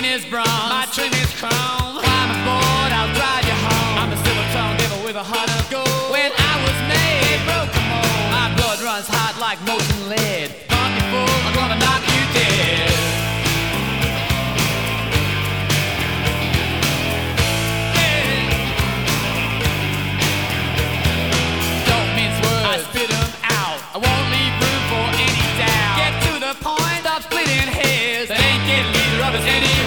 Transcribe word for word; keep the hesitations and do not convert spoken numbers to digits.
is bronze, My trim is chrome. climb aboard, I'll drive you home. I'm a silver-tongued devil with a heart of gold. When I was made, It broke the mold. my blood runs hot like molten lead. Pump you full, I'm gonna knock you dead. Don't mince words, I spit 'em out. I won't leave room for any doubt. Get to the point. Stop splitting hairs, They ain't getting either of us anyway.